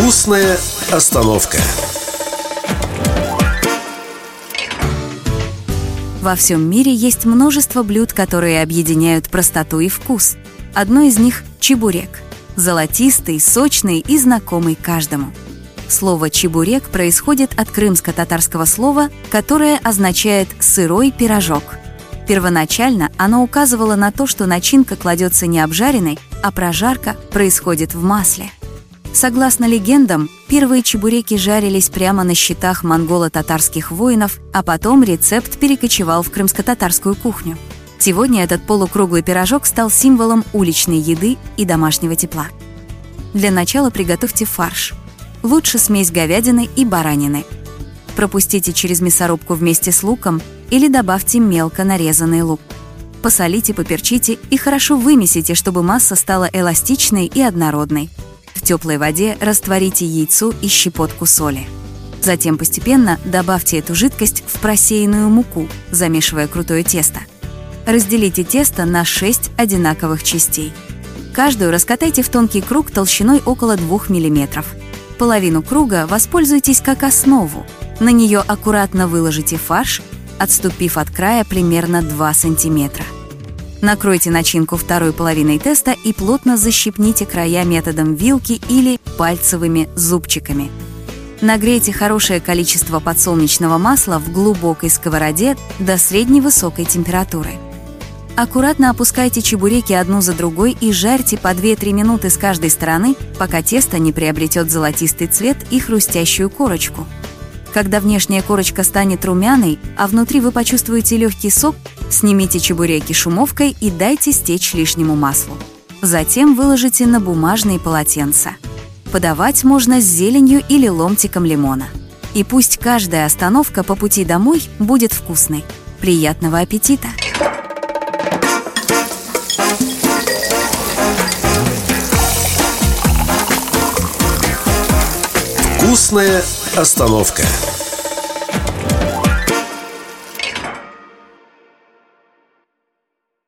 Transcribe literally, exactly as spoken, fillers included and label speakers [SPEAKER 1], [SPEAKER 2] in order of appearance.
[SPEAKER 1] Вкусная остановка.
[SPEAKER 2] Во всем мире есть множество блюд, которые объединяют простоту и вкус. Одно из них – чебурек. Золотистый, сочный и знакомый каждому. Слово «чебурек» происходит от крымско-татарского слова, которое означает «сырой пирожок». Первоначально оно указывало на то, что начинка кладется не обжаренной, а прожарка происходит в масле. Согласно легендам, первые чебуреки жарились прямо на щитах монголо-татарских воинов, а потом рецепт перекочевал в крымско-татарскую кухню. Сегодня этот полукруглый пирожок стал символом уличной еды и домашнего тепла. Для начала приготовьте фарш. Лучше смесь говядины и баранины. Пропустите через мясорубку вместе с луком или добавьте мелко нарезанный лук. Посолите, поперчите и хорошо вымесите, чтобы масса стала эластичной и однородной. В теплой воде растворите яйцо и щепотку соли. Затем постепенно добавьте эту жидкость в просеянную муку, замешивая крутое тесто. Разделите тесто на шесть одинаковых частей. Каждую раскатайте в тонкий круг толщиной около двух миллиметров. Половину круга воспользуйтесь как основу. На нее аккуратно выложите фарш, отступив от края примерно два сантиметра. Накройте начинку второй половиной теста и плотно защипните края методом вилки или пальцевыми зубчиками. Нагрейте хорошее количество подсолнечного масла в глубокой сковороде до средней высокой температуры. Аккуратно опускайте чебуреки одну за другой и жарьте по две-три минуты с каждой стороны, пока тесто не приобретет золотистый цвет и хрустящую корочку. Когда внешняя корочка станет румяной, а внутри вы почувствуете легкий сок, снимите чебуреки шумовкой и дайте стечь лишнему маслу. Затем выложите на бумажные полотенца. Подавать можно с зеленью или ломтиком лимона. И пусть каждая остановка по пути домой будет вкусной. Приятного аппетита!
[SPEAKER 1] Вкусная остановка.